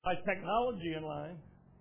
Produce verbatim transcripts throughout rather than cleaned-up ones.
My technology in line.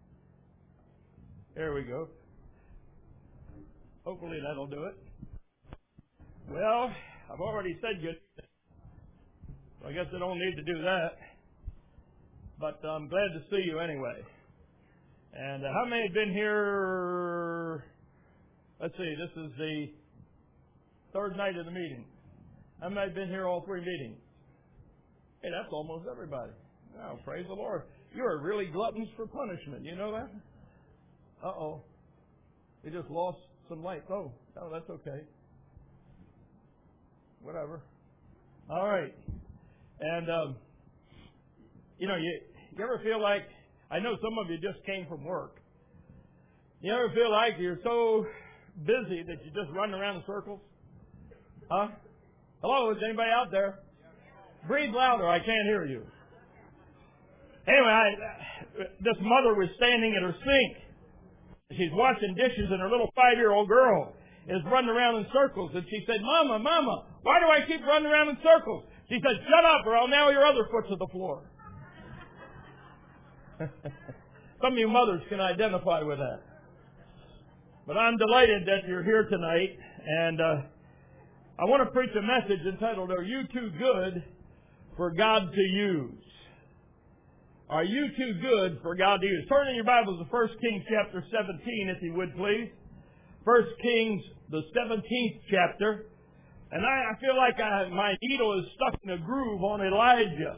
There we go. Hopefully that'll do it. Well, I've already said good. So I guess I don't need to do that. But I'm glad to see you anyway. And uh, how many have been here? Let's see, this is the third night of the meeting. How many have been here all three meetings? Hey, that's almost everybody. Oh, praise the Lord. You are really gluttons for punishment. You know that? Uh-oh. We just lost some light. Oh, no, that's okay. Whatever. All right. And, um, you know, you, you ever feel like, I know some of you just came from work. You ever feel like you're so busy that you just run around in circles? Huh? Hello, is anybody out there? Breathe louder, I can't hear you. Anyway, I, this mother was standing at her sink. She's washing dishes, and her little five-year-old girl is running around in circles. And she said, Mama, Mama, why do I keep running around in circles? She said, shut up, or I'll nail your other foot to the floor. Some of you mothers can identify with that. But I'm delighted that you're here tonight, and uh, I want to preach a message entitled, Are You Too Good for God to Use? Are you too good for God to use? Turn in your Bibles to First Kings chapter seventeen, if you would, please. First Kings, the seventeenth chapter. And I, I feel like I, my needle is stuck in a groove on Elijah.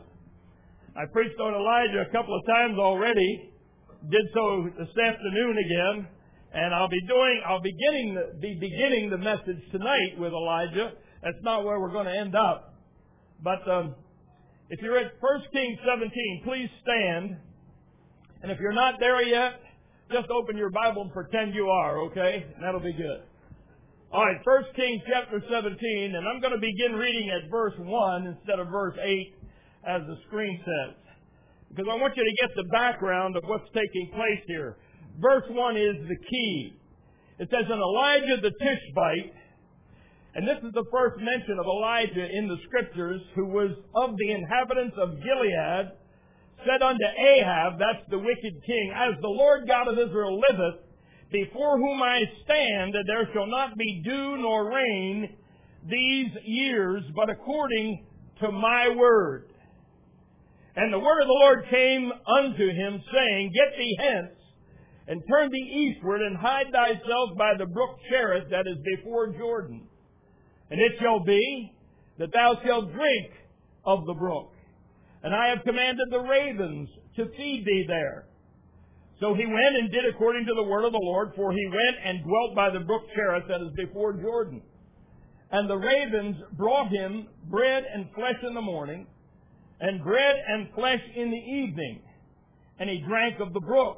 I preached on Elijah a couple of times already. Did so this afternoon again. And I'll be doing, I'll beginning the, be beginning the message tonight with Elijah. That's not where we're going to end up. But um, if you're at First Kings seventeen, please stand. And if you're not there yet, just open your Bible and pretend you are, okay? That'll be good. All right, First Kings chapter seventeen, and I'm going to begin reading at verse one instead of verse eight, as the screen says. Because I want you to get the background of what's taking place here. Verse one is the key. It says, And Elijah the Tishbite, and this is the first mention of Elijah in the Scriptures, who was of the inhabitants of Gilead, said unto Ahab, that's the wicked king, As the Lord God of Israel liveth, before whom I stand, there shall not be dew nor rain these years, but according to my word. And the word of the Lord came unto him, saying, Get thee hence, and turn thee eastward, and hide thyself by the brook Cherith that is before Jordan. And it shall be that thou shalt drink of the brook. And I have commanded the ravens to feed thee there. So he went and did according to the word of the Lord, for he went and dwelt by the brook Cherith that is before Jordan. And the ravens brought him bread and flesh in the morning, and bread and flesh in the evening. And he drank of the brook.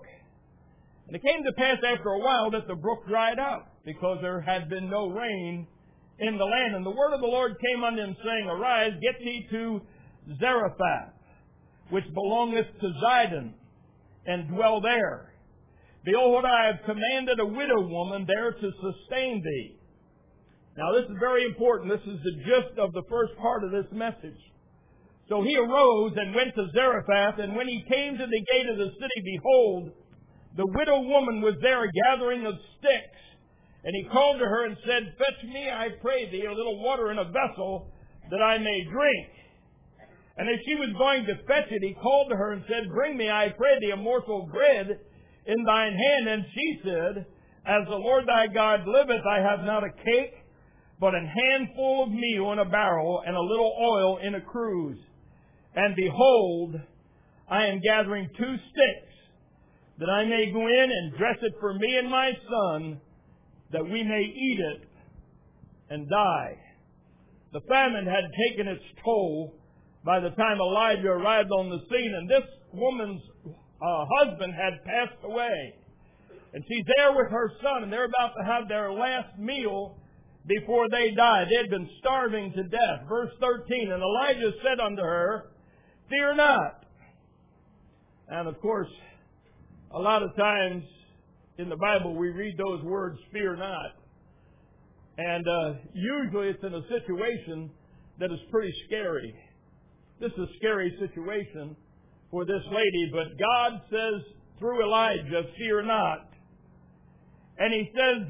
And it came to pass after a while that the brook dried up, because there had been no rain in the land. And the word of the Lord came unto him, saying, Arise, get thee to Zarephath, which belongeth to Zidon, and dwell there. Behold, I have commanded a widow woman there to sustain thee. Now this is very important. This is the gist of the first part of this message. So he arose and went to Zarephath, and when he came to the gate of the city, behold, the widow woman was there, a gathering of sticks. And he called to her and said, Fetch me, I pray thee, a little water in a vessel, that I may drink. And as she was going to fetch it, he called to her and said, Bring me, I pray thee, a morsel of bread in thine hand. And she said, As the Lord thy God liveth, I have not a cake, but an handful of meal in a barrel, and a little oil in a cruse. And behold, I am gathering two sticks, that I may go in and dress it for me and my son, that we may eat it and die. The famine had taken its toll by the time Elijah arrived on the scene, and this woman's uh, husband had passed away. And she's there with her son, and they're about to have their last meal before they die. They had been starving to death. Verse thirteen, And Elijah said unto her, Fear not. And of course, a lot of times in the Bible we read those words, fear not. And uh, usually it's in a situation that is pretty scary. This is a scary situation for this lady, but God says through Elijah, fear not. And he says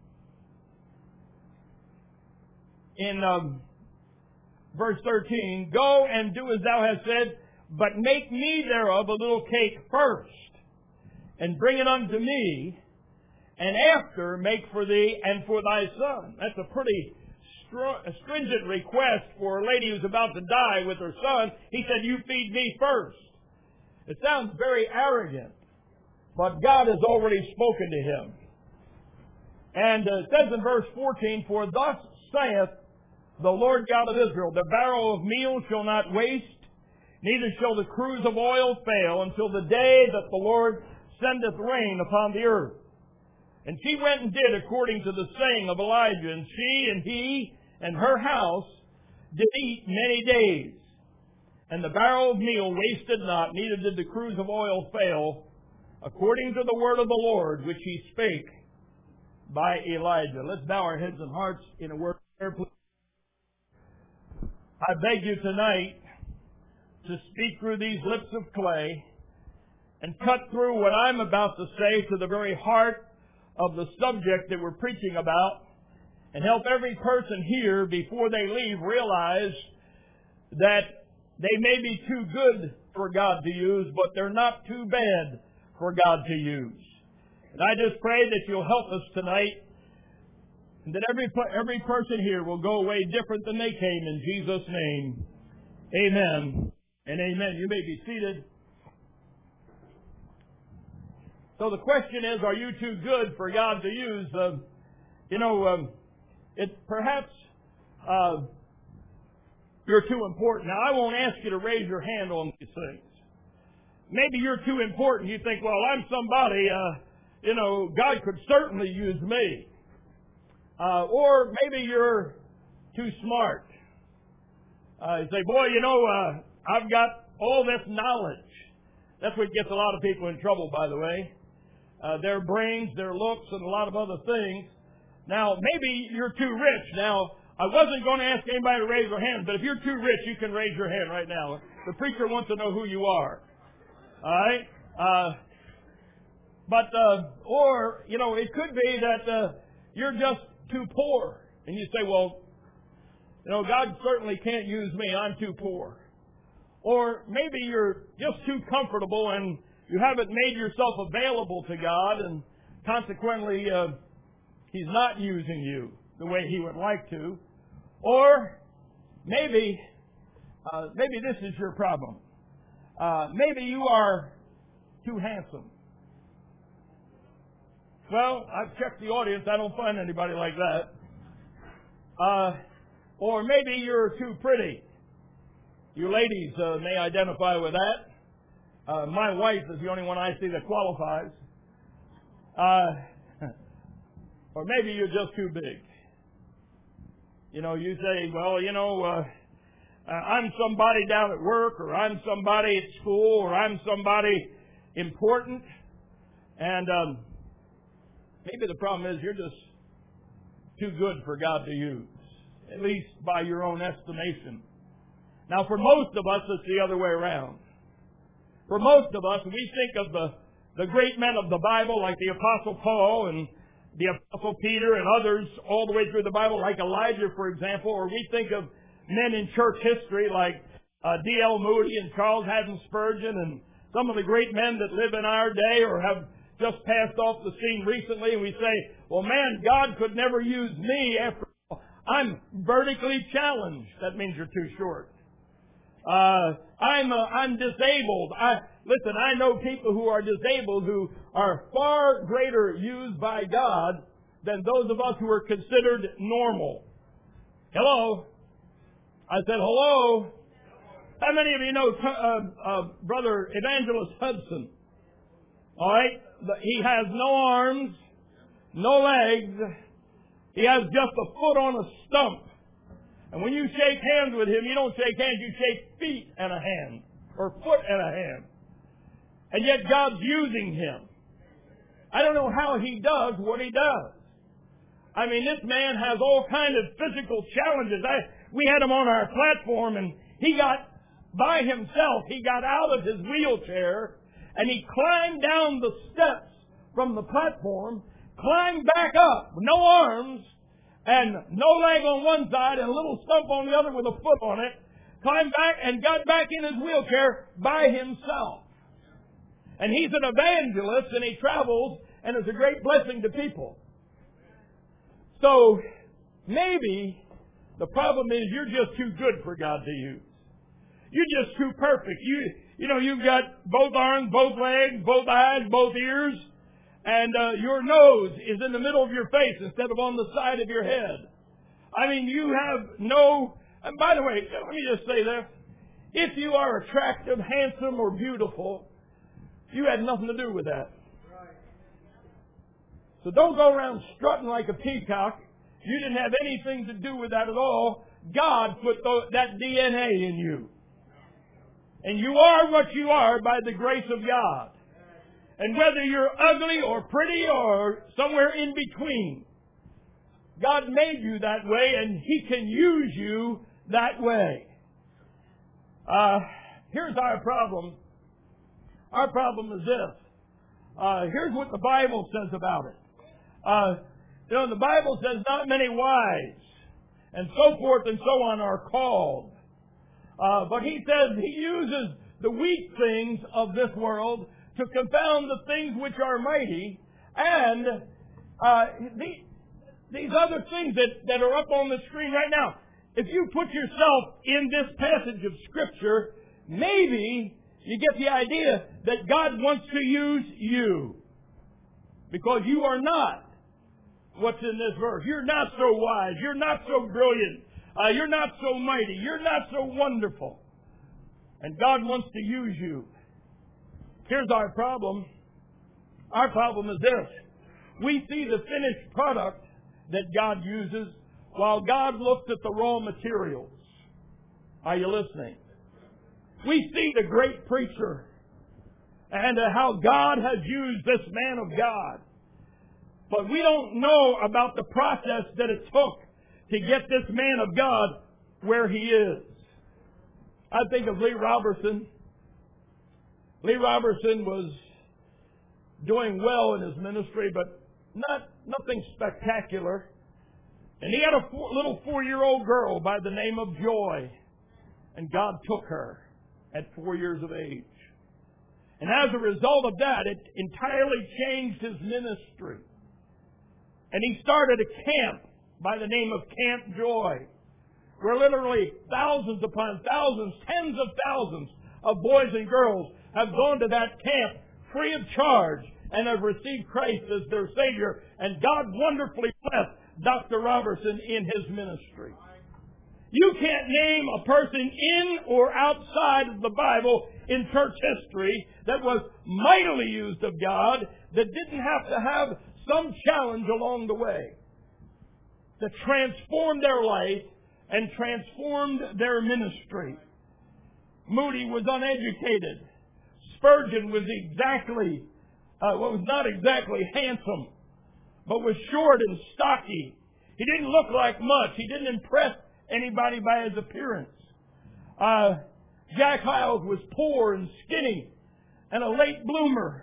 in um, verse thirteen, go and do as thou hast said, but make me thereof a little cake first, and bring it unto me, and after make for thee and for thy son. That's a pretty str- stringent request for a lady who's about to die with her son. He said, you feed me first. It sounds very arrogant, but God has already spoken to him. And uh, it says in verse fourteen, for thus saith the Lord God of Israel, the barrel of meal shall not waste, neither shall the cruse of oil fail, until the day that the Lord sendeth rain upon the earth. And she went and did according to the saying of Elijah, and she and he and her house did eat many days. And the barrel of meal wasted not, neither did the cruse of oil fail, according to the word of the Lord, which he spake by Elijah. Let's bow our heads and hearts in a word of prayer, please. I beg you tonight to speak through these lips of clay and cut through what I'm about to say to the very heart of the subject that we're preaching about, and help every person here before they leave realize that they may be too good for God to use, but they're not too bad for God to use. And I just pray that you'll help us tonight, and that every every person here will go away different than they came, in Jesus' name. Amen and amen. You may be seated. So the question is, are you too good for God to use? Uh, you know, um, it perhaps uh, you're too important. Now, I won't ask you to raise your hand on these things. Maybe you're too important. You think, well, I'm somebody, uh, you know, God could certainly use me. Uh, or maybe you're too smart. Uh, you say, boy, you know, uh, I've got all this knowledge. That's what gets a lot of people in trouble, by the way. Uh, their brains, their looks, and a lot of other things. Now, maybe you're too rich. Now, I wasn't going to ask anybody to raise their hand, but if you're too rich, you can raise your hand right now. The preacher wants to know who you are. All right? Uh, but, uh, or, you know, it could be that uh, you're just too poor. And you say, well, you know, God certainly can't use me. I'm too poor. Or maybe you're just too comfortable and you haven't made yourself available to God, and consequently, uh, He's not using you the way He would like to. Or maybe, uh, maybe this is your problem. Uh, maybe you are too handsome. Well, I've checked the audience. I don't find anybody like that. Uh, or maybe you're too pretty. You ladies uh, may identify with that. Uh, my wife is the only one I see that qualifies. Uh, or maybe you're just too big. You know, you say, well, you know, uh, uh, I'm somebody down at work, or I'm somebody at school, or I'm somebody important. And um, maybe the problem is you're just too good for God to use, at least by your own estimation. Now, for most of us, it's the other way around. For most of us, we think of the, the great men of the Bible, like the Apostle Paul and the Apostle Peter and others all the way through the Bible, like Elijah, for example, or we think of men in church history like uh, D L Moody and Charles Haddon Spurgeon and some of the great men that live in our day or have just passed off the scene recently, and we say, well, man, God could never use me after all. I'm vertically challenged. That means you're too short. Uh, I'm, uh, I'm disabled. I, listen, I know people who are disabled who are far greater used by God than those of us who are considered normal. Hello? I said, hello? How many of you know uh, uh, Brother Evangelist Hudson? All right? He has no arms, no legs. He has just a foot on a stump. And when you shake hands with him, you don't shake hands, you shake feet and a hand, or foot and a hand. And yet God's using him. I don't know how he does what he does. I mean, this man has all kinds of physical challenges. I, we had him on our platform, and he got by himself. He got out of his wheelchair and he climbed down the steps from the platform, climbed back up, no arms, and no leg on one side and a little stump on the other with a foot on it, climbed back and got back in his wheelchair by himself. And he's an evangelist and he travels and is a great blessing to people. So maybe the problem is you're just too good for God to use. You're just too perfect. You you know, you've got both arms, both legs, both eyes, both ears, and uh, your nose is in the middle of your face instead of on the side of your head. I mean, you have no... And by the way, let me just say this. If you are attractive, handsome, or beautiful, you had nothing to do with that. So don't go around strutting like a peacock. You didn't have anything to do with that at all. God put that D N A in you. And you are what you are by the grace of God. And whether you're ugly or pretty or somewhere in between, God made you that way and He can use you that way. Uh, here's our problem. Our problem is this. Uh, here's what the Bible says about it. Uh, you know, the Bible says not many wise and so forth and so on are called. Uh, but He says He uses the weak things of this world to confound the things which are mighty, and uh, the, these other things that, that are up on the screen right now. If you put yourself in this passage of Scripture, maybe you get the idea that God wants to use you. Because you are not what's in this verse. You're not so wise. You're not so brilliant. Uh, you're not so mighty. You're not so wonderful. And God wants to use you. Here's our problem. Our problem is this. We see the finished product that God uses while God looks at the raw materials. Are you listening? We see the great preacher and uh, how God has used this man of God. But we don't know about the process that it took to get this man of God where he is. I think of Lee Robertson. Lee Robertson was doing well in his ministry, but not nothing spectacular. And he had a four, little four-year-old girl by the name of Joy. And God took her at four years of age. And as a result of that, it entirely changed his ministry. And he started a camp by the name of Camp Joy, where literally thousands upon thousands, tens of thousands of boys and girls have gone to that camp free of charge and have received Christ as their Savior. And God wonderfully blessed Doctor Robertson in his ministry. You can't name a person in or outside of the Bible in church history that was mightily used of God that didn't have to have some challenge along the way that transformed their life and transformed their ministry. Moody was uneducated. Spurgeon was exactly, uh, well, was not exactly handsome, but was short and stocky. He didn't look like much. He didn't impress anybody by his appearance. Uh, Jack Hyles was poor and skinny and a late bloomer.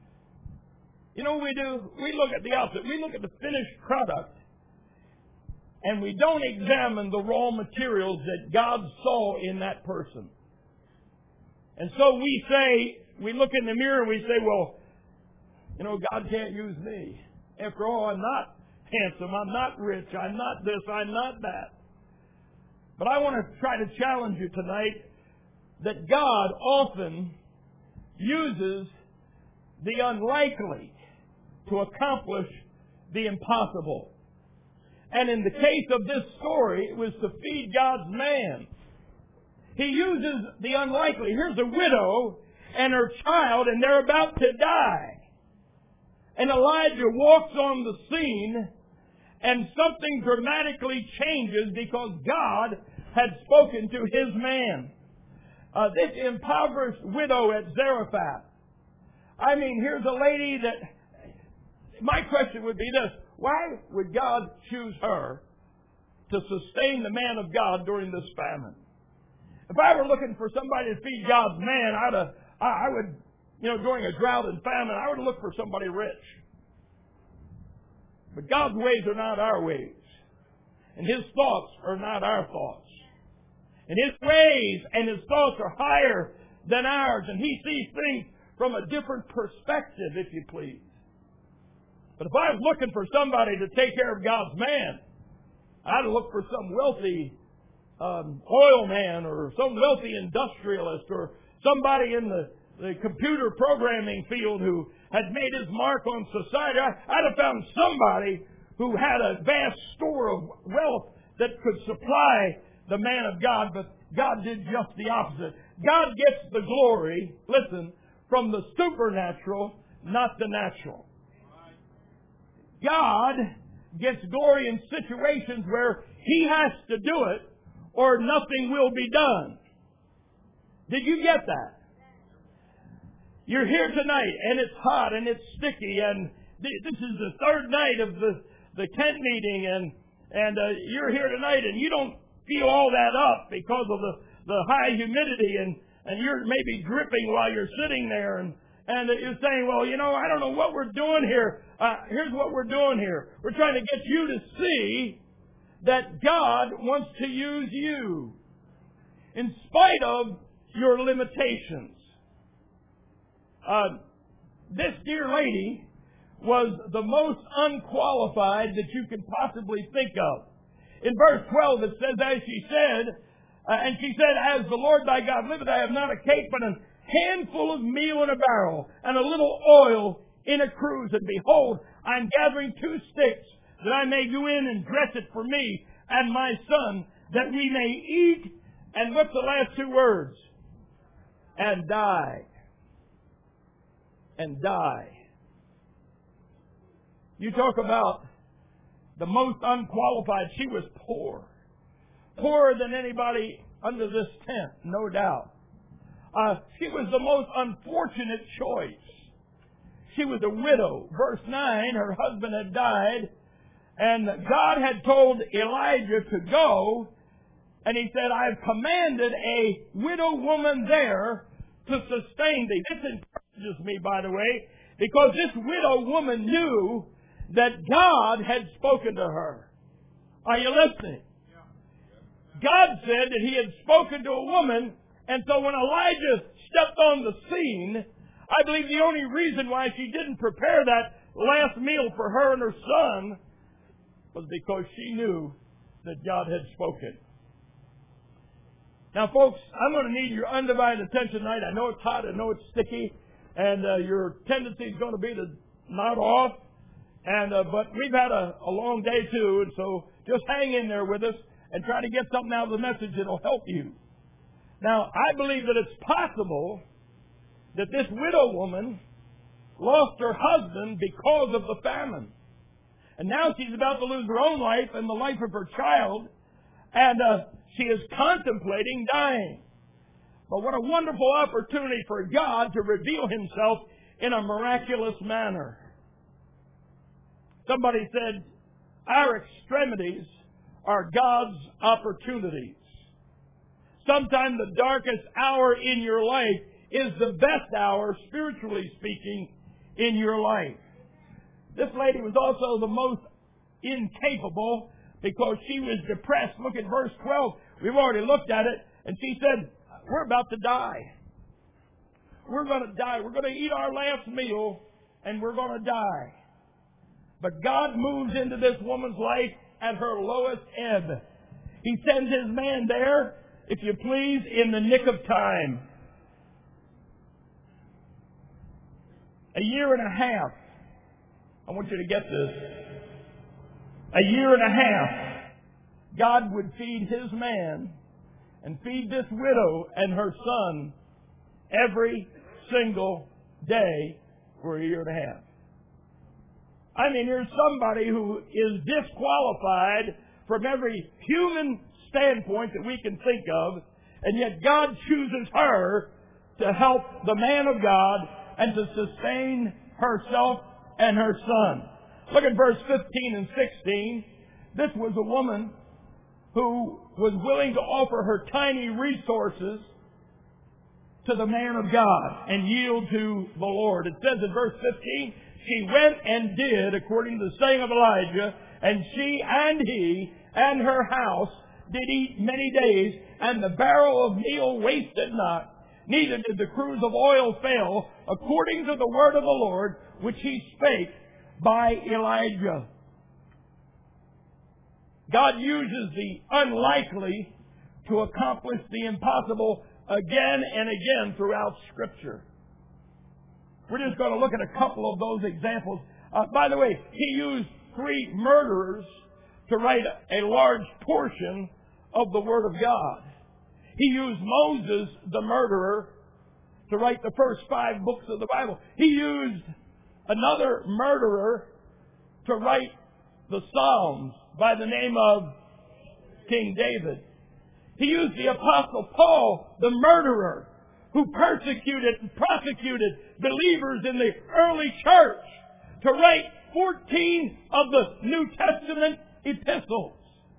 You know what we do? We look at the opposite. We look at the finished product and we don't examine the raw materials that God saw in that person. And so we say, we look in the mirror and we say, well, you know, God can't use me. After all, I'm not handsome. I'm not rich. I'm not this. I'm not that. But I want to try to challenge you tonight that God often uses the unlikely to accomplish the impossible. And in the case of this story, it was to feed God's man. He uses the unlikely. Here's a widow and her child, and they're about to die. And Elijah walks on the scene, and something dramatically changes because God had spoken to his man. Uh, this impoverished widow at Zarephath. I mean, here's a lady that... My question would be this. Why would God choose her to sustain the man of God during this famine? If I were looking for somebody to feed God's man, I'd have, I would, you know, during a drought and famine, I would look for somebody rich. But God's ways are not our ways. And His thoughts are not our thoughts. And His ways and His thoughts are higher than ours. And He sees things from a different perspective, if you please. But if I was looking for somebody to take care of God's man, I'd look for some wealthy um, oil man or some wealthy industrialist or somebody in the, the computer programming field who had made his mark on society. I, I'd have found somebody who had a vast store of wealth that could supply the man of God, but God did just the opposite. God gets the glory, listen, from the supernatural, not the natural. God gets glory in situations where He has to do it or nothing will be done. Did you get that? You're here tonight and it's hot and it's sticky and th- this is the third night of the, the tent meeting and, and uh, you're here tonight and you don't feel all that up because of the, the high humidity and, and you're maybe dripping while you're sitting there and And you're saying, well, you know, I don't know what we're doing here. Uh, here's what we're doing here. We're trying to get you to see that God wants to use you in spite of your limitations. Uh, this dear lady was the most unqualified that you could possibly think of. In verse twelve it says, as she said, uh, and she said, as the Lord thy God liveth, I have not a cake, but an handful of meal in a barrel, and a little oil in a cruse. And behold, I am gathering two sticks, that I may go in and dress it for me and my son, that we may eat. And what's the last two words? And die. And die. You talk about the most unqualified. She was poor. Poorer than anybody under this tent, no doubt. Uh, she was the most unfortunate choice. She was a widow. Verse nine, her husband had died, and God had told Elijah to go, and He said, I have commanded a widow woman there to sustain thee. This encourages me, by the way, because this widow woman knew that God had spoken to her. Are you listening? God said that He had spoken to a woman. And so when Elijah stepped on the scene, I believe the only reason why she didn't prepare that last meal for her and her son was because she knew that God had spoken. Now, folks, I'm going to need your undivided attention tonight. I know it's hot. I know it's sticky. And uh, your tendency is going to be to nod off. And uh, But we've had a, a long day, too. And so just hang in there with us and try to get something out of the message that will help you. Now, I believe that it's possible that this widow woman lost her husband because of the famine. And now she's about to lose her own life and the life of her child. And uh, she is contemplating dying. But what a wonderful opportunity for God to reveal Himself in a miraculous manner. Somebody said, our extremities are God's opportunities. Sometimes the darkest hour in your life is the best hour, spiritually speaking, in your life. This lady was also the most incapable because she was depressed. Look at verse twelve. We've already looked at it. And she said, we're about to die. We're going to die. We're going to eat our last meal and we're going to die. But God moves into this woman's life at her lowest ebb. He sends His man there, if you please, in the nick of time. A year and a half. I want you to get this. A year and a half, God would feed His man and feed this widow and her son every single day for a year and a half. I mean, here's somebody who is disqualified from every human standpoint that we can think of, and yet God chooses her to help the man of God and to sustain herself and her son. Look at verse fifteen and sixteen. This was a woman who was willing to offer her tiny resources to the man of God and yield to the Lord. It says in verse fifteen, she went and did according to the saying of Elijah, and she and he and her house did eat many days, and the barrel of meal wasted not, neither did the cruse of oil fail, according to the word of the Lord, which he spake by Elijah. God uses the unlikely to accomplish the impossible again and again throughout Scripture. We're just going to look at a couple of those examples. Uh, by the way, he used three murderers to write a large portion of the Word of God. He used Moses, the murderer, to write the first five books of the Bible. He used another murderer to write the Psalms by the name of King David. He used the Apostle Paul, the murderer, who persecuted and prosecuted believers in the early church, to write fourteen of the New Testament epistles.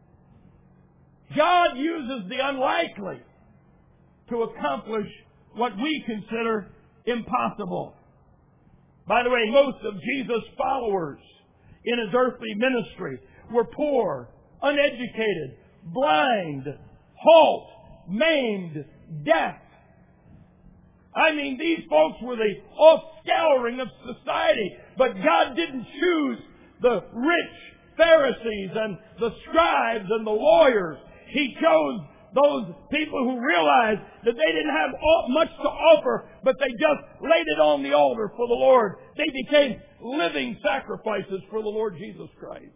God uses the unlikely to accomplish what we consider impossible. By the way, most of Jesus' followers in his earthly ministry were poor, uneducated, blind, halt, maimed, deaf. I mean, these folks were the offscouring of society. But God didn't choose the rich Pharisees and the scribes and the lawyers. He chose those people who realized that they didn't have much to offer, but they just laid it on the altar for the Lord. They became living sacrifices for the Lord Jesus Christ.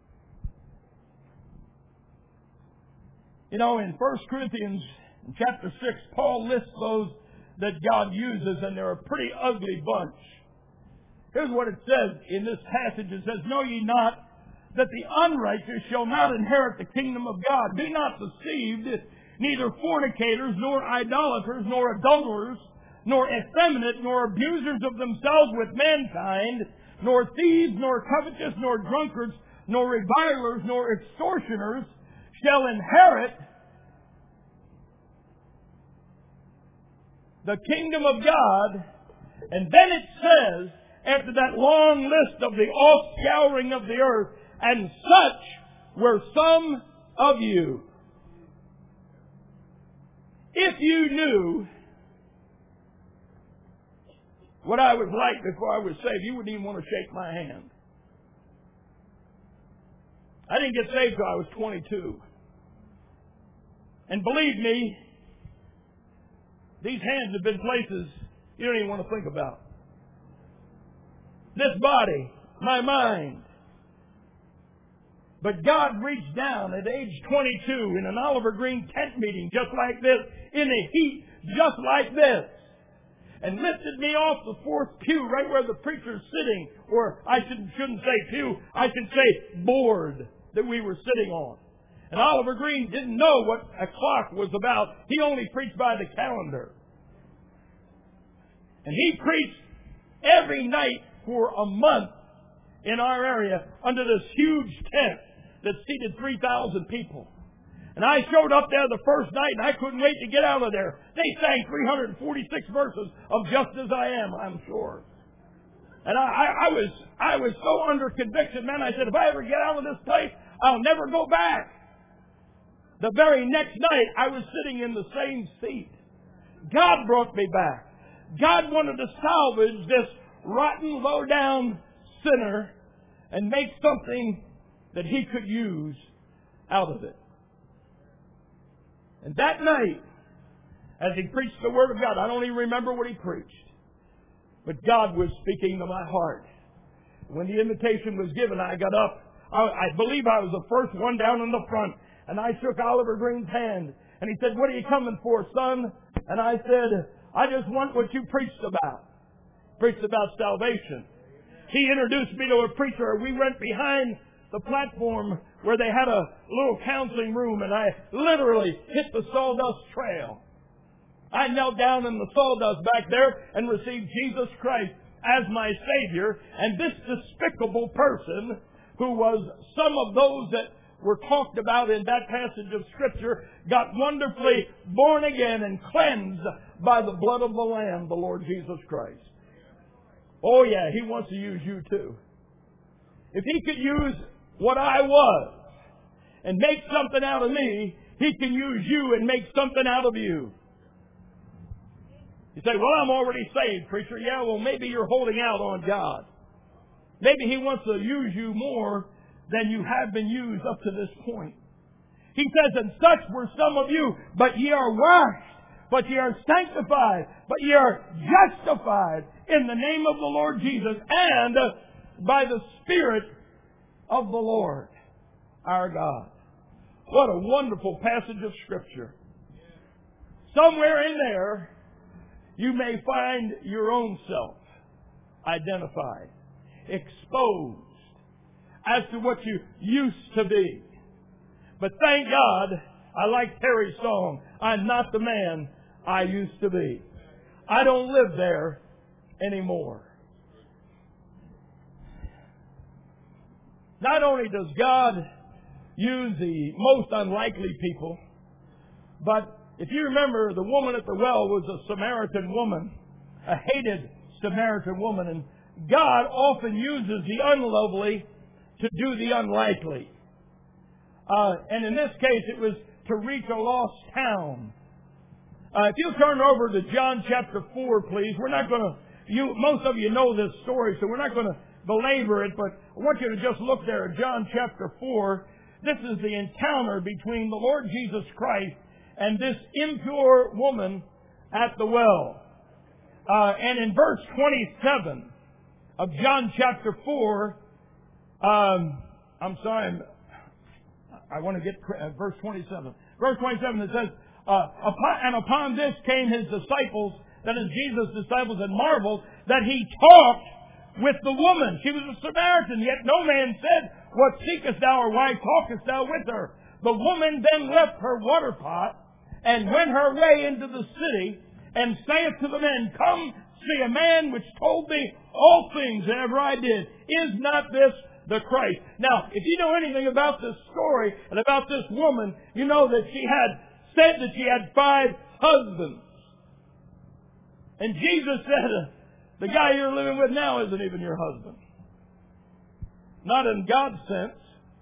You know, in First Corinthians chapter six, Paul lists those that God uses, and they're a pretty ugly bunch. Here's what it says in this passage. It says, "Know ye not that the unrighteous shall not inherit the kingdom of God? Be not deceived, neither fornicators, nor idolaters, nor adulterers, nor effeminate, nor abusers of themselves with mankind, nor thieves, nor covetous, nor drunkards, nor revilers, nor extortioners shall inherit the kingdom of God." And then it says, after that long list of the offscouring of the earth, "And such were some of you." If you knew what I was like before I was saved, you wouldn't even want to shake my hand. I didn't get saved till I was twenty-two. And believe me, these hands have been places you don't even want to think about. This body, my mind. But God reached down at age twenty-two in an Oliver Green tent meeting just like this, in the heat just like this, and lifted me off the fourth pew right where the preacher's sitting, or I shouldn't, shouldn't say pew, I should say board that we were sitting on. And Oliver Green didn't know what a clock was about. He only preached by the calendar. And he preached every night for a month in our area under this huge tent that seated three thousand people. And I showed up there the first night, and I couldn't wait to get out of there. They sang three hundred forty-six verses of Just As I Am, I'm sure. And I, I, I was I was so under conviction, man. I said, if I ever get out of this place, I'll never go back. The very next night, I was sitting in the same seat. God brought me back. God wanted to salvage this rotten, low-down sinner and make something that he could use out of it. And that night, as he preached the Word of God, I don't even remember what he preached, but God was speaking to my heart. When the invitation was given, I got up. I, I believe I was the first one down in the front, and I shook Oliver Green's hand. And he said, "What are you coming for, son?" And I said, "I just want what you preached about." Preached about salvation. He introduced me to a preacher. We went behind the platform where they had a little counseling room, and I literally hit the sawdust trail. I knelt down in the sawdust back there and received Jesus Christ as my Savior. And this despicable person, who was some of those that were talked about in that passage of Scripture got wonderfully born again and cleansed by the blood of the Lamb, the Lord Jesus Christ. Oh yeah, He wants to use you too. If He could use what I was and make something out of me, He can use you and make something out of you. You say, well, I'm already saved, preacher. Yeah, well, maybe you're holding out on God. Maybe He wants to use you more than you have been used up to this point. He says, and such were some of you, but ye are washed, but ye are sanctified, but ye are justified in the name of the Lord Jesus and by the Spirit of the Lord our God. What a wonderful passage of Scripture. Somewhere in there, you may find your own self identified, exposed as to what you used to be. But thank God, I like Terry's song, I'm not the man I used to be. I don't live there anymore. Not only does God use the most unlikely people, but if you remember, the woman at the well was a Samaritan woman, a hated Samaritan woman, and God often uses the unlovely to do the unlikely. Uh, and in this case, it was to reach a lost town. Uh, if you turn over to John chapter four, please. We're not going to, you, most of you know this story, so we're not going to belabor it, but I want you to just look there at John chapter four. This is the encounter between the Lord Jesus Christ and this impure woman at the well. Uh, and in verse twenty-seven of John chapter four, um, I'm sorry, I want to get uh, verse twenty-seven. Verse twenty-seven, it says, uh, upon, and upon this came His disciples, that is Jesus' disciples, and marveled that He talked with the woman. She was a Samaritan, yet no man said, what seekest thou, or why talkest thou with her? The woman then left her water pot, and went her way into the city, and saith to the men, come see a man which told me all things that ever I did. Is not this the Christ? Now, if you know anything about this story and about this woman, you know that she had said that she had five husbands. And Jesus said, the guy you're living with now isn't even your husband. Not in God's sense.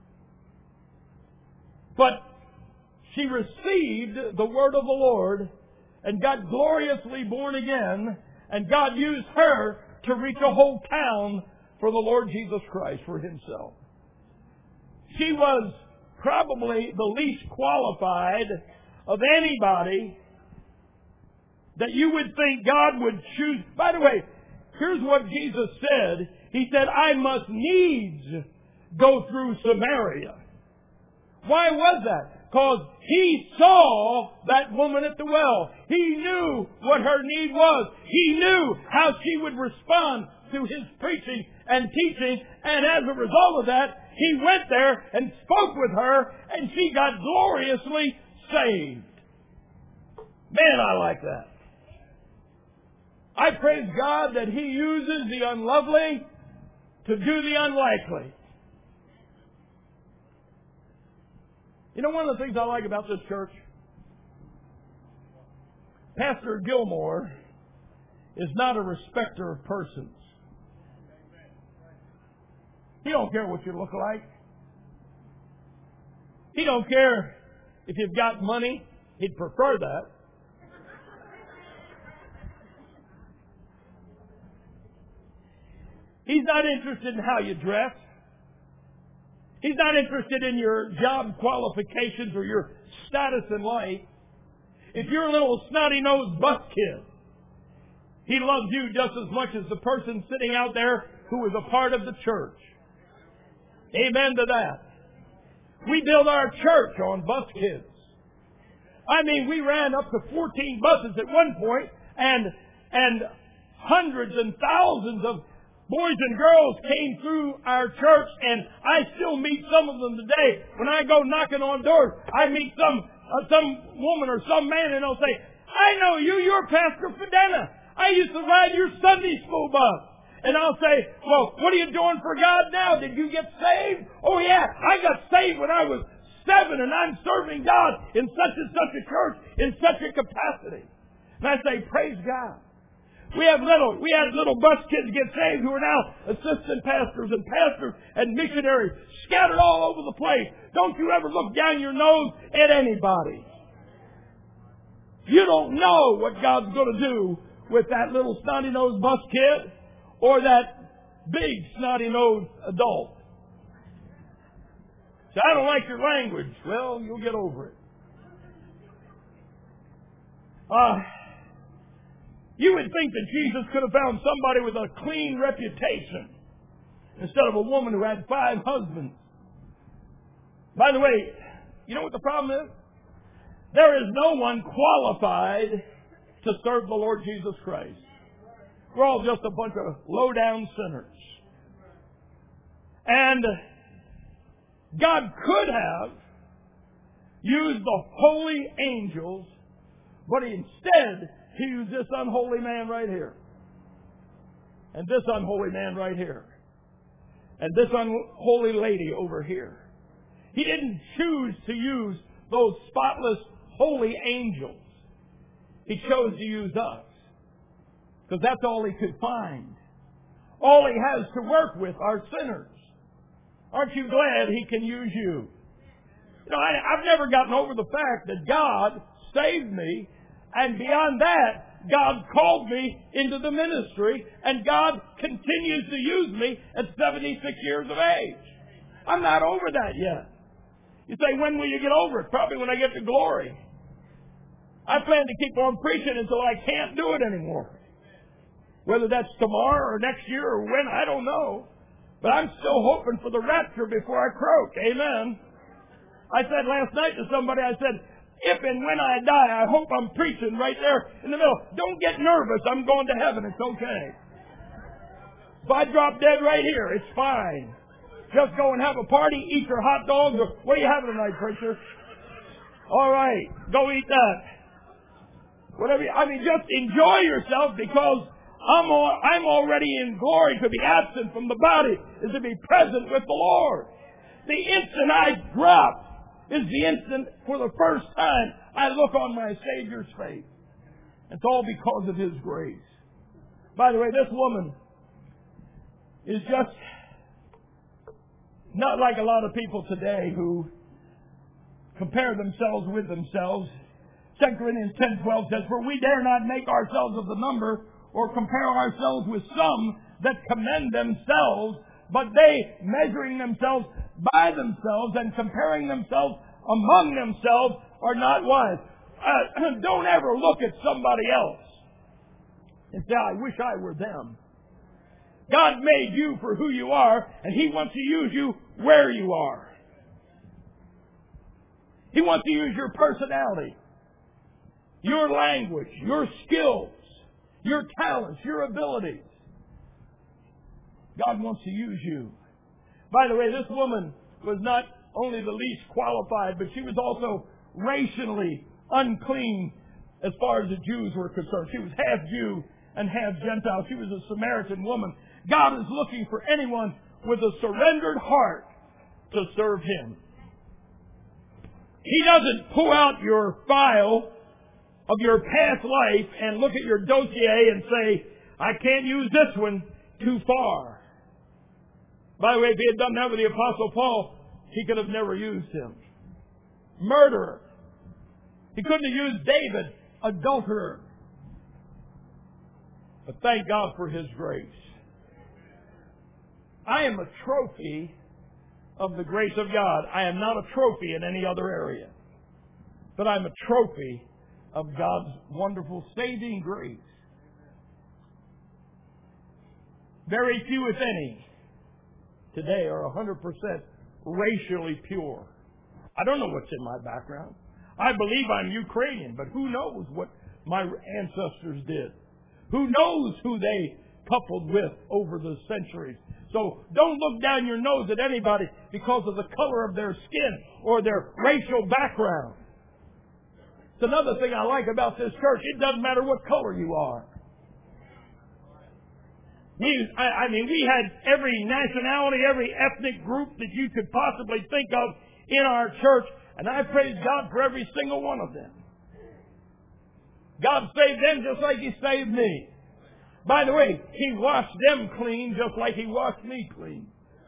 But she received the word of the Lord and got gloriously born again, and God used her to reach a whole town for the Lord Jesus Christ, for Himself. She was probably the least qualified of anybody that you would think God would choose. By the way, here's what Jesus said. He said, I must needs go through Samaria. Why was that? Because He saw that woman at the well. He knew what her need was. He knew how she would respond to His preaching and teaching. And as a result of that, He went there and spoke with her, and she got gloriously saved. Man, I like that. I praise God that He uses the unlovely to do the unlikely. You know, one of the things I like about this church, Pastor Gilmore is not a respecter of persons. He don't care what you look like. He don't care if you've got money. He'd prefer that. He's not interested in how you dress. He's not interested in your job qualifications or your status in life. If you're a little snotty-nosed bus kid, He loves you just as much as the person sitting out there who is a part of the church. Amen to that. We built our church on bus kids. I mean, we ran up to fourteen buses at one point, and and hundreds and thousands of boys and girls came through our church, and I still meet some of them today. When I go knocking on doors, I meet some uh, some woman or some man, and they'll say, I know you, you're Pastor Fedena. I used to ride your Sunday school bus. And I'll say, well, what are you doing for God now? Did you get saved? Oh, yeah, I got saved when I was seven, and I'm serving God in such and such a church, in such a capacity. And I say, praise God. We have little, we had little bus kids get saved who are now assistant pastors and pastors and missionaries scattered all over the place. Don't you ever look down your nose at anybody. You don't know what God's going to do with that little snotty-nosed bus kid or that big snotty-nosed adult. So I don't like your language. Well, you'll get over it. Uh, you would think that Jesus could have found somebody with a clean reputation instead of a woman who had five husbands. By the way, you know what the problem is? There is no one qualified to serve the Lord Jesus Christ. We're all just a bunch of low-down sinners. And God could have used the holy angels, but instead He used this unholy man right here. And this unholy man right here. And this unholy lady over here. He didn't choose to use those spotless holy angels. He chose to use us. Because that's all He could find. All He has to work with are sinners. Aren't you glad He can use you? You know, I, I've never gotten over the fact that God saved me, and beyond that, God called me into the ministry, and God continues to use me at seventy-six years of age. I'm not over that yet. You say, when will you get over it? Probably when I get to glory. I plan to keep on preaching until I can't do it anymore. Whether that's tomorrow or next year or when, I don't know. But I'm still hoping for the rapture before I croak. Amen. I said last night to somebody, I said, if and when I die, I hope I'm preaching right there in the middle. Don't get nervous. I'm going to heaven. It's okay. If I drop dead right here, it's fine. Just go and have a party, eat your hot dogs. Or, what are you having tonight, preacher? All right, go eat that. Whatever. You, I mean, just enjoy yourself, because I'm all, I'm already in glory. To be absent from the body is to be present with the Lord. The instant I drop is the instant, for the first time, I look on my Savior's face. It's all because of His grace. By the way, this woman is just not like a lot of people today who compare themselves with themselves. Second Corinthians ten twelve says, for we dare not make ourselves of the number, or compare ourselves with some that commend themselves, but they, measuring themselves by themselves and comparing themselves among themselves, are not wise. Uh, don't ever look at somebody else and say, I wish I were them. God made you for who you are, and He wants to use you where you are. He wants to use your personality, your language, your skills, your talents, your abilities. God wants to use you. By the way, this woman was not only the least qualified, but she was also racially unclean as far as the Jews were concerned. She was half Jew and half Gentile. She was a Samaritan woman. God is looking for anyone with a surrendered heart to serve Him. He doesn't pull out your file of your past life and look at your dossier and say, I can't use this one, too far. By the way, if He had done that with the Apostle Paul, He could have never used him. Murderer. He couldn't have used David, adulterer. But thank God for His grace. I am a trophy of the grace of God. I am not a trophy in any other area. But I'm a trophy of God's wonderful saving grace. Very few, if any, today are one hundred percent racially pure. I don't know what's in my background. I believe I'm Ukrainian, but who knows what my ancestors did? Who knows who they coupled with over the centuries? So don't look down your nose at anybody because of the color of their skin or their racial background. It's another thing I like about this church. It doesn't matter what color you are. We, I, I mean, we had every nationality, every ethnic group that you could possibly think of in our church, and I praise God for every single one of them. God saved them just like He saved me. By the way, He washed them clean just like He washed me clean.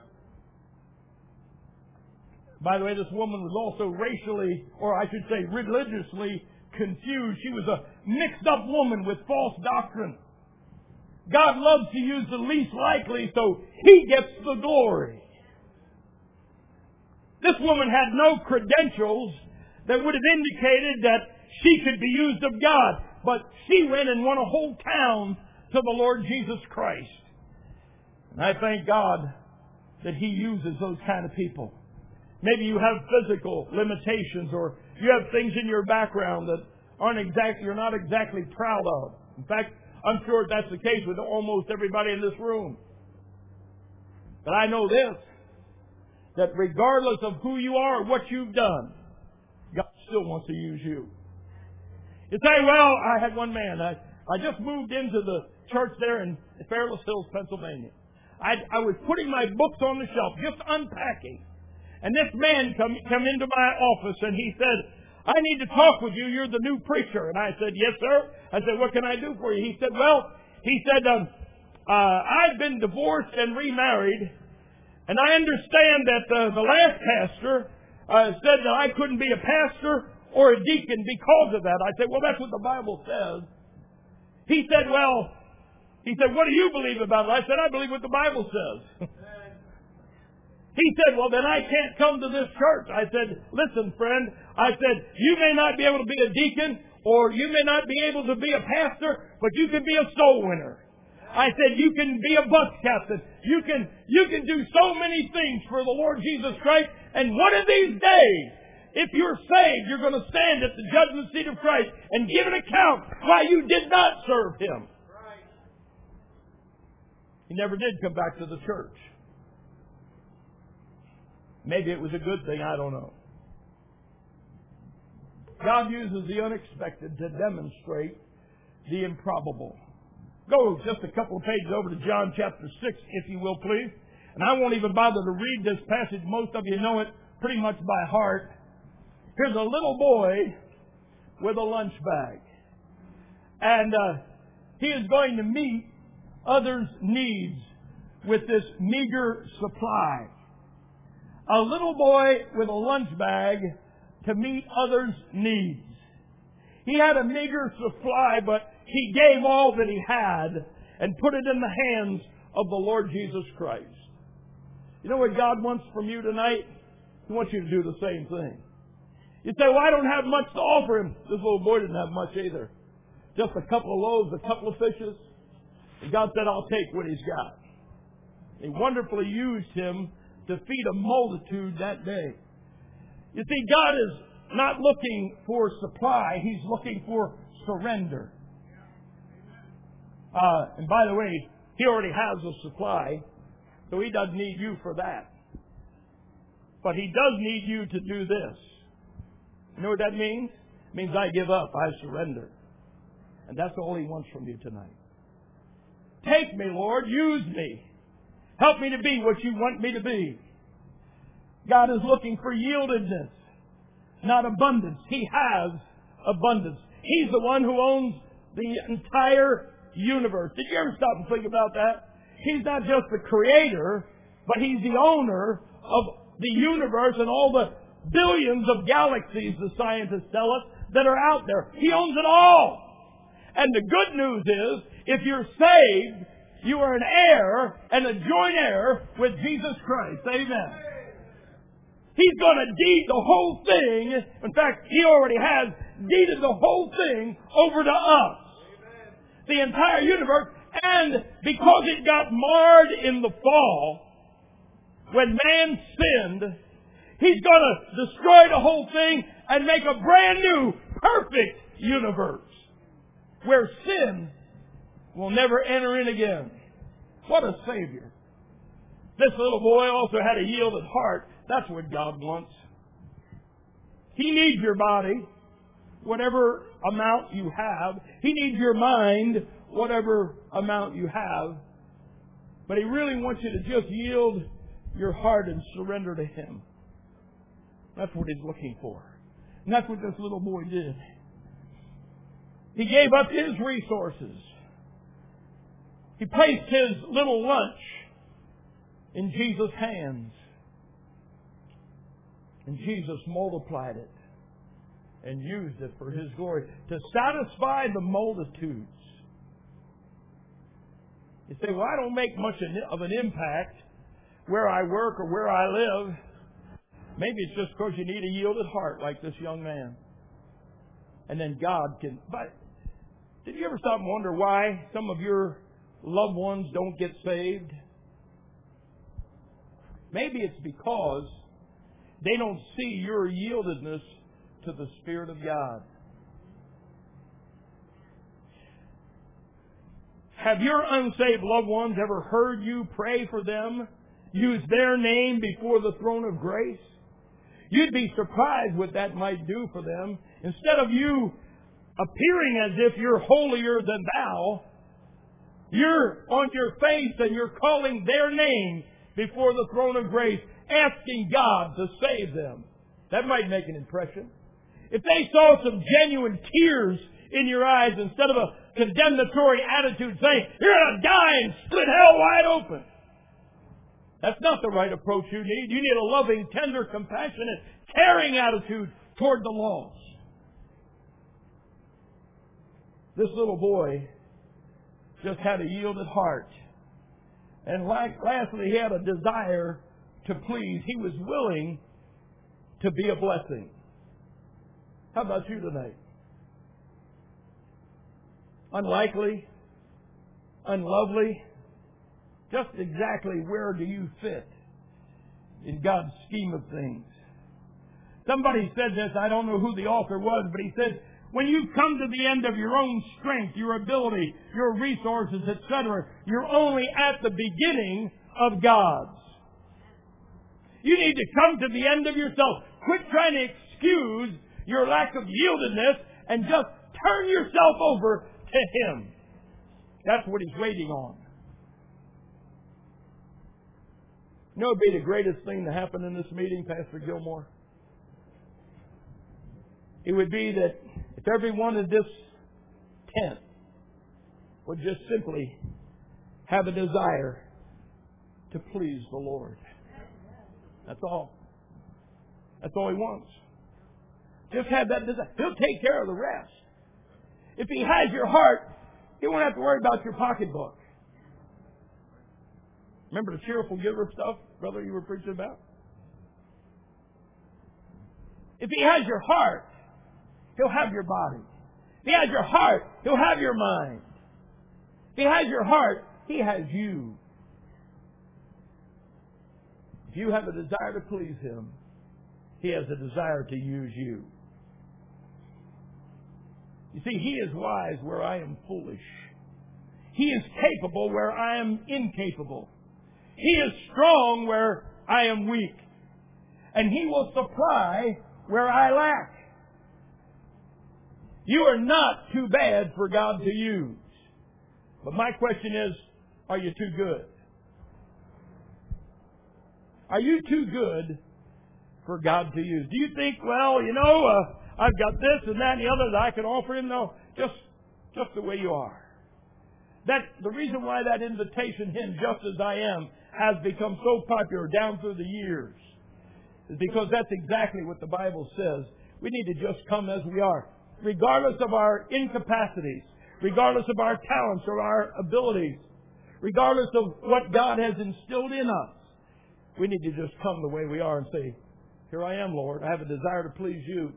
By the way, this woman was also racially, or I should say religiously, confused. She was a mixed up woman with false doctrine. God loves to use the least likely, so He gets the glory. This woman had no credentials that would have indicated that she could be used of God, but she went and won a whole town to the Lord Jesus Christ. And I thank God that He uses those kind of people. Maybe you have physical limitations, or you have things in your background that aren't exactly, you're not exactly proud of. In fact, I'm sure that's the case with almost everybody in this room. But I know this, that regardless of who you are or what you've done, God still wants to use you. You say, well, I had one man. I, I just moved into the church there in Fairless Hills, Pennsylvania. I, I was putting my books on the shelf, just unpacking. And this man come, come into my office and he said, I need to talk with you. You're the new preacher. And I said, yes, sir. I said, what can I do for you? He said, well, he said, um, uh, I've been divorced and remarried. And I understand that uh, the last pastor uh, said that I couldn't be a pastor or a deacon because of that. I said, well, that's what the Bible says. He said, well, he said, what do you believe about it? I said, I believe what the Bible says. He said, well, then I can't come to this church. I said, listen, friend, I said, you may not be able to be a deacon or you may not be able to be a pastor, but you can be a soul winner. I said, you can be a bus captain. You can, you can do so many things for the Lord Jesus Christ. And one of these days, if you're saved, you're going to stand at the judgment seat of Christ and give an account why you did not serve Him. He never did come back to the church. Maybe it was a good thing, I don't know. God uses the unexpected to demonstrate the improbable. Go just a couple of pages over to John chapter six, if you will, please. And I won't even bother to read this passage. Most of you know it pretty much by heart. Here's a little boy with a lunch bag. And uh, he is going to meet others' needs with this meager supply. A little boy with a lunch bag to meet others' needs. He had a meager supply, but he gave all that he had and put it in the hands of the Lord Jesus Christ. You know what God wants from you tonight? He wants you to do the same thing. You say, well, I don't have much to offer him. This little boy didn't have much either. Just a couple of loaves, a couple of fishes. And God said, I'll take what he's got. He wonderfully used him to feed a multitude that day. You see, God is not looking for supply. He's looking for surrender. Uh, and by the way, He already has a supply, so He doesn't need you for that. But He does need you to do this. You know what that means? It means I give up. I surrender. And that's all He wants from you tonight. Take me, Lord. Use me. Help me to be what you want me to be. God is looking for yieldedness, not abundance. He has abundance. He's the one who owns the entire universe. Did you ever stop and think about that? He's not just the creator, but He's the owner of the universe and all the billions of galaxies, the scientists tell us, that are out there. He owns it all. And the good news is, if you're saved, you are an heir and a joint heir with Jesus Christ. Amen. He's going to deed the whole thing. In fact, He already has deeded the whole thing over to us. Amen. The entire universe. And because it got marred in the fall, when man sinned, He's going to destroy the whole thing and make a brand new, perfect universe where sin will never enter in again. What a Savior. This little boy also had a yielded heart. That's what God wants. He needs your body, whatever amount you have. He needs your mind, whatever amount you have. But He really wants you to just yield your heart and surrender to Him. That's what He's looking for. And that's what this little boy did. He gave up his resources. He placed his little lunch in Jesus' hands. And Jesus multiplied it and used it for His glory to satisfy the multitudes. You say, well, I don't make much of an impact where I work or where I live. Maybe it's just because you need a yielded heart like this young man. And then God can... But did you ever stop and wonder why some of your loved ones don't get saved? Maybe it's because they don't see your yieldedness to the Spirit of God. Have your unsaved loved ones ever heard you pray for them? Use their name before the throne of grace? You'd be surprised what that might do for them. Instead of you appearing as if you're holier than thou, you're on your face and you're calling their name before the throne of grace, asking God to save them. That might make an impression. If they saw some genuine tears in your eyes instead of a condemnatory attitude saying, you're going to die and split hell wide open. That's not the right approach you need. You need a loving, tender, compassionate, caring attitude toward the lost. This little boy just had a yielded heart. And lastly, he had a desire to please. He was willing to be a blessing. How about you tonight? Unlikely? Unlovely? Just exactly where do you fit in God's scheme of things? Somebody said this, I don't know who the author was, but he said, when you come to the end of your own strength, your ability, your resources, et cetera, you're only at the beginning of God's. You need to come to the end of yourself. Quit trying to excuse your lack of yieldedness and just turn yourself over to Him. That's what He's waiting on. You know what would be the greatest thing to happen in this meeting, Pastor Gilmore? It would be that if everyone in this tent would just simply have a desire to please the Lord. That's all. That's all He wants. Just have that desire. He'll take care of the rest. If He has your heart, He won't have to worry about your pocketbook. Remember the cheerful giver stuff, brother, you were preaching about? If He has your heart, He'll have your body. If He has your heart, He'll have your mind. If He has your heart, He has you. If you have a desire to please Him, He has a desire to use you. You see, He is wise where I am foolish. He is capable where I am incapable. He is strong where I am weak. And He will supply where I lack. You are not too bad for God to use. But my question is, are you too good? Are you too good for God to use? Do you think, well, you know, uh, I've got this and that and the other that I can offer Him? No, just, just the way you are. That, the reason why that invitation hymn, Just As I Am, has become so popular down through the years is because that's exactly what the Bible says. We need to just come as we are, regardless of our incapacities, regardless of our talents or our abilities, regardless of what God has instilled in us. We need to just come the way we are and say, here I am, Lord. I have a desire to please You.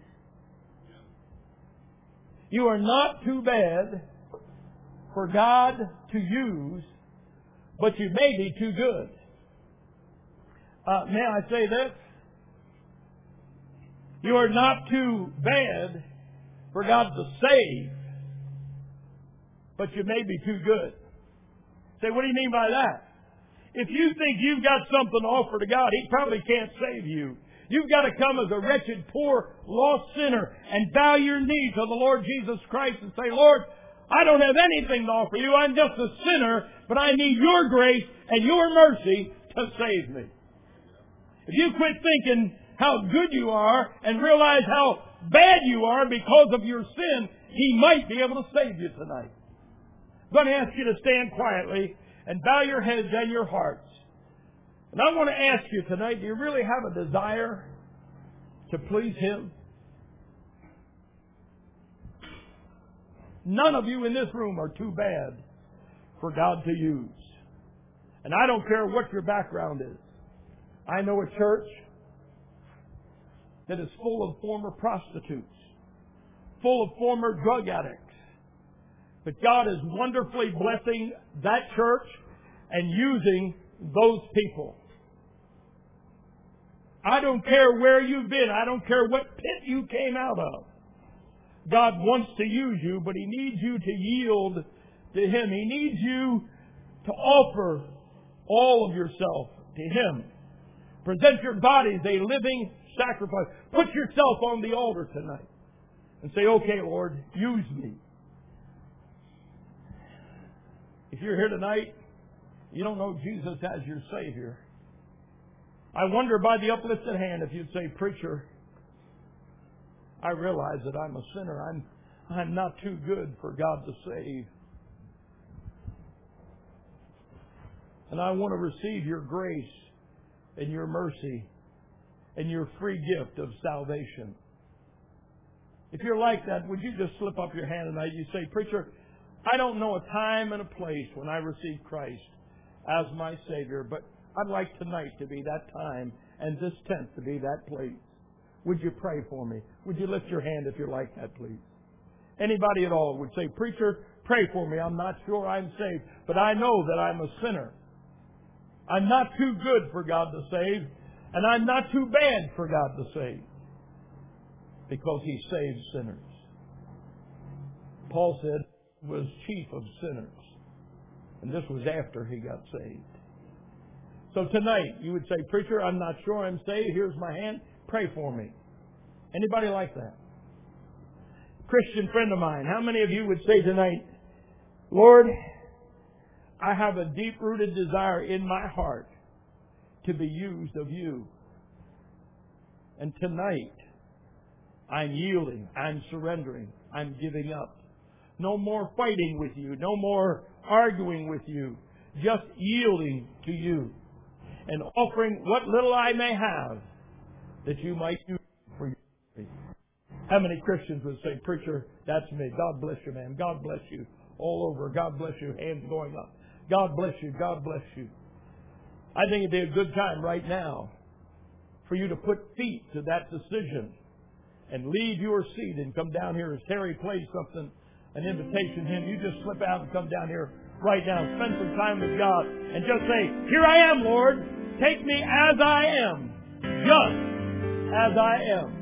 You are not too bad for God to use, but you may be too good. Uh, may I say this? You are not too bad for God to save, but you may be too good. Say, what do you mean by that? If you think you've got something to offer to God, He probably can't save you. You've got to come as a wretched, poor, lost sinner and bow your knee to the Lord Jesus Christ and say, Lord, I don't have anything to offer you. I'm just a sinner, but I need your grace and your mercy to save me. If you quit thinking how good you are and realize how bad you are because of your sin, He might be able to save you tonight. I'm going to ask you to stand quietly and bow your heads and your hearts. And I want to ask you tonight, do you really have a desire to please Him? None of you in this room are too bad for God to use. And I don't care what your background is. I know a church that is full of former prostitutes, full of former drug addicts. But God is wonderfully blessing that church and using those people. I don't care where you've been. I don't care what pit you came out of. God wants to use you, but He needs you to yield to Him. He needs you to offer all of yourself to Him. Present your bodies a living sacrifice. Put yourself on the altar tonight and say, okay, Lord, use me. If you're here tonight, you don't know Jesus as your Savior, I wonder by the uplifted hand if you'd say, preacher, I realize that I'm a sinner. I'm, I'm not too good for God to save. And I want to receive your grace and your mercy and your free gift of salvation. If you're like that, would you just slip up your hand tonight? You say, preacher, I don't know a time and a place when I received Christ as my Savior, but I'd like tonight to be that time and this tent to be that place. Would you pray for me? Would you lift your hand if you're like that, please? Anybody at all would say, preacher, pray for me. I'm not sure I'm saved, but I know that I'm a sinner. I'm not too good for God to save, and I'm not too bad for God to save, because He saves sinners. Paul said he was chief of sinners, and this was after he got saved. So tonight, you would say, preacher, I'm not sure I'm saved. Here's my hand. Pray for me. Anybody like that? Christian friend of mine, how many of you would say tonight, Lord, I have a deep-rooted desire in my heart to be used of you. And tonight, I'm yielding, I'm surrendering, I'm giving up. No more fighting with you, no more arguing with you, just yielding to you and offering what little I may have that you might use for you. How many Christians would say, preacher, that's me. God bless you, man. God bless you. All over. God bless you. Hands going up. God bless you. God bless you. I think it'd be a good time right now for you to put feet to that decision and leave your seat and come down here as Terry plays something, an invitation hymn. You just slip out and come down here right now. Spend some time with God and just say, here I am, Lord. Take me as I am. Just as I am.